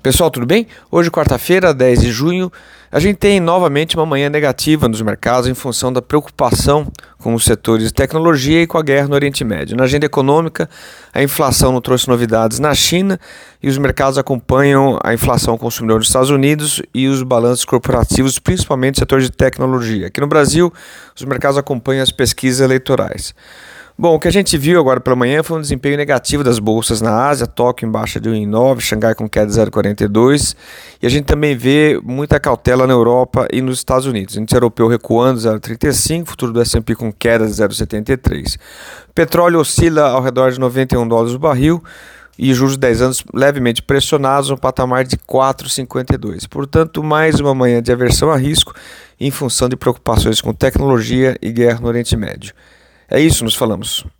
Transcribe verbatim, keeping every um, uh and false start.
Pessoal, tudo bem? Hoje, quarta-feira, dez de junho, a gente tem novamente uma manhã negativa nos mercados em função da preocupação com os setores de tecnologia e com a guerra no Oriente Médio. Na agenda econômica, a inflação não trouxe novidades na China e os mercados acompanham a inflação consumidor nos Estados Unidos e os balanços corporativos, principalmente no setor de tecnologia. Aqui no Brasil, os mercados acompanham as pesquisas eleitorais. Bom, o que a gente viu agora pela manhã foi um desempenho negativo das bolsas na Ásia, Tóquio em baixa de um vírgula nove, Xangai com queda de zero vírgula quarenta e dois, e a gente também vê muita cautela na Europa e nos Estados Unidos. O índice europeu recuando zero vírgula trinta e cinco, futuro do S and P com queda de zero vírgula setenta e três. O petróleo oscila ao redor de noventa e um dólares o barril e juros de dez anos levemente pressionados no patamar de quatro vírgula cinquenta e dois. Portanto, mais uma manhã de aversão a risco em função de preocupações com tecnologia e guerra no Oriente Médio. É isso, nos falamos.